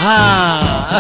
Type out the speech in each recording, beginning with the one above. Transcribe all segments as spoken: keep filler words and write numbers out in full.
ها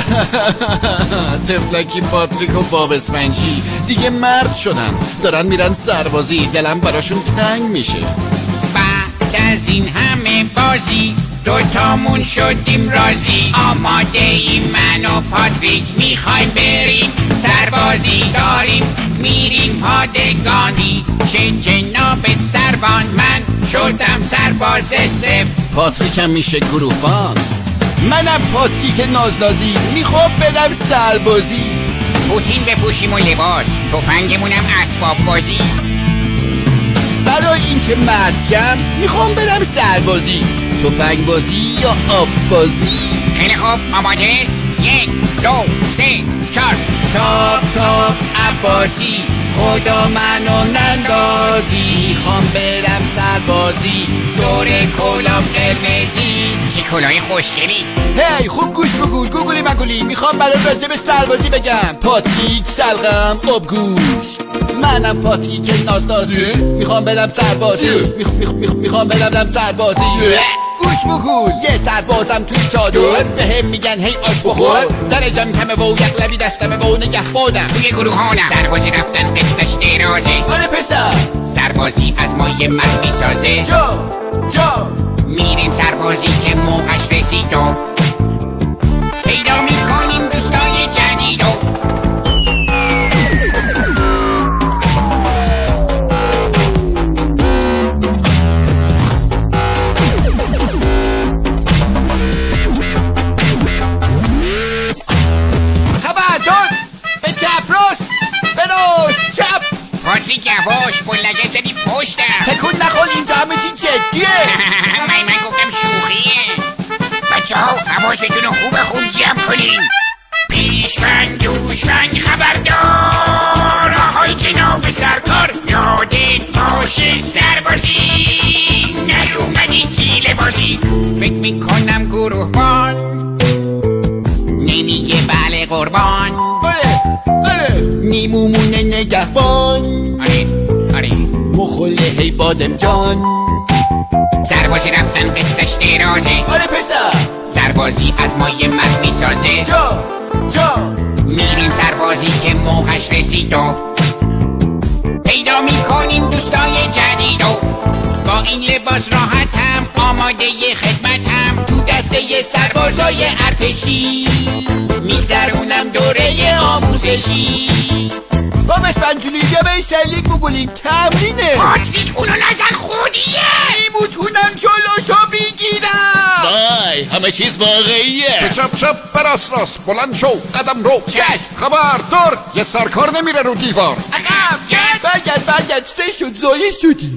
تفلکی پاتریک و باب اسفنجی دیگه مرد شدن، دارن میرن سربازی. دلم براشون تنگ میشه. بعد از این همه بازی دوتامون شدیم راضی. آماده ای من و پاتریک میخوایم بریم سربازی. داریم میریم پادگانی، چه جناب سربان من شدم سرباز سفت. پاتریکم میشه گروهبان. منم پاتریک نازنازی میخوام بدم سربازی. پوتین بپوشیم و لباس، تفنگمونم اسباب بازی. برای اینکه مردشم میخوام برم سربازی. تفنگ بازی یا آب بازی؟ خیلی خوب، آماده؟ یک دو سه چار. تاپ تاپ عباسی خدا منو نندازی. خوام برم سربازی دور کلام قرمزی. چه کلاه خوشگلی. هی خوب گوش بگو گوگلی مگولی. میخوام برای راجب سربازی بگم. پاتریک سلغم آبگوش. منم پاتریک نازنازی میخوام برم سربازی. میخ میخ میخ میخوام برم سربازی. گوش بگو یه سربازم توی چادر بهم میگن هی آش بخور. درجم کمه و یقلبی دستمه و نگهبانم توی گروهانم. سربازی رفتن قصهش درازه. آره پسر سربازی از ما یه مرد میسازه. جا جا میریم سربازی که موقعش رسید و پیدا میکنیم دوستای جدید و خبردار به چپ راست به راست چپ. پاتریک یواش بلگه زدی پشتم. تکون نخور اینجا همه چی جدیه. من من گفتم شوخیه. بچه ها حواستون رو خوب خوب جمع کنین. پیشکن دوشکن خبردار آهای جناب سرکار. یادت باشه سربازی نیومدی تیله بازی. فکر میکنم گروهبان نمیگه بله قربان. آره آره نیمومونه نگهبان. آره آره مخله هی بادم جان. سربازی رفتن قصهش درازه. آره پسر سربازی از ما یه مرد میسازه. جا جا میریم سربازی که موقعش رسید و پیدا میکنیم دوستای جدید و با این لباس راحتم آماده ی خدمتم. تو دسته ی سربازای ارتشی میگذرونم دوره آموزشی. با مسفنجونی بیا به این شلیک بگولیم تمرینه. پاتریک اونو نزن خودیه. میتونم جلوشو بگیرم. وای همه چیز واقعیه. به چپ چپ به راست راست بلند شو قدم رو. چشم. خبردار یه سرکار نمیره رو دیوار. عقب گرد. برگرد برگرد چه شد زایه شدی.